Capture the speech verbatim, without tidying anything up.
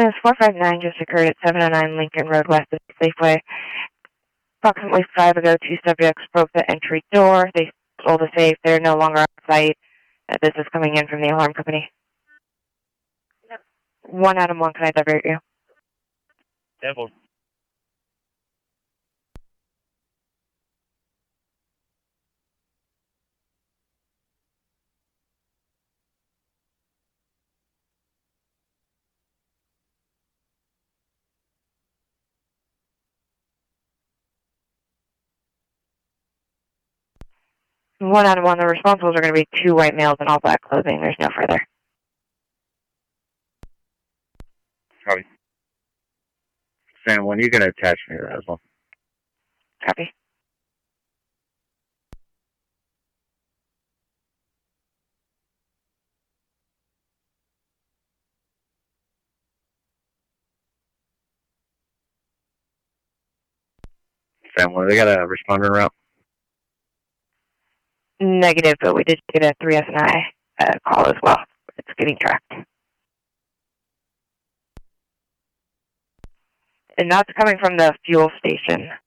Witness four five nine just occurred at seven oh nine Lincoln Road west of Safeway. Approximately five ago, two subjects broke the entry door. They stole the safe. They're no longer on site. Uh, this is coming in from the alarm company. Yep. One Adam one, can I divert you? Devil. One out of one, the responsibles are going to be two white males in all black clothing. There's no further. Copy. Sam, when are you going to attach me to that as well? Copy. Sam, when they got a responder route? Negative, but we did get a three S and I uh, call as well. It's getting tracked. And that's coming from the fuel station.